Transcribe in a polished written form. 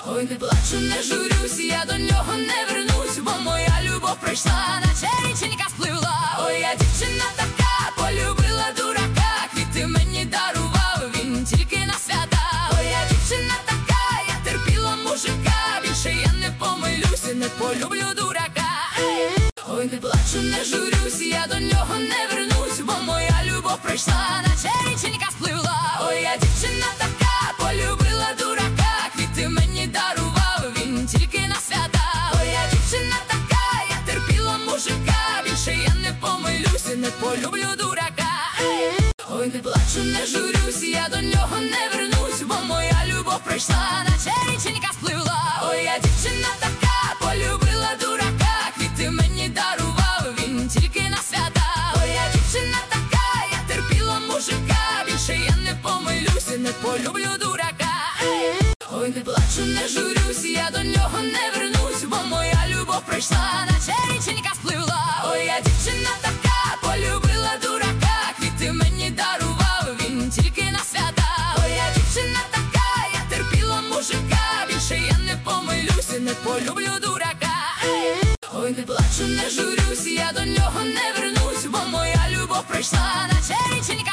Ой, не плачу, не журюсь, я до нього не вернусь, бо моя любов пройшла, наче річенька спливла. Ой, я дівчина така, полюбила дурака, квіти мені дарував він тільки на свята. Ой, я дівчина така, я терпіла мужика, більше я не помилюсь, не полюблю дурака. Ой, не плачу, не журюсь, я до нього не вернусь, бо моя любов пройшла, наче річенька спливла. Ой, я дівчина така, полюбила дурака, квіти мені дарував він тільки на свята. Ой, я дівчина така, я терпіла мужика, більше я не помилюсь, не полюблю дурака. Ой, не плачу, не журюсь, я до нього не вернусь, бо моя любов пройшла, наче річенька спливла. Ой, я дівчина така, полюбила дурака, квіти мені дарував він тільки на свята. Ой, я дівчина така, я терпіла мужика, більше я не помилюсь, не полюблю дурака. Ой, не плачу, не журюсь, я до нього не вернусь, бо моя любов пройшла, наче річенька спливла. Ой, я дівчина така, полюбила дурака, квіти мені дарував він тільки на свята. Ой, я дівчина така, я терпіла мужика, більше я не помилюсь, не полюблю дурака. Ой, не плачу, не журюсь, я до нього не вернусь, бо моя любов пройшла, наче річенька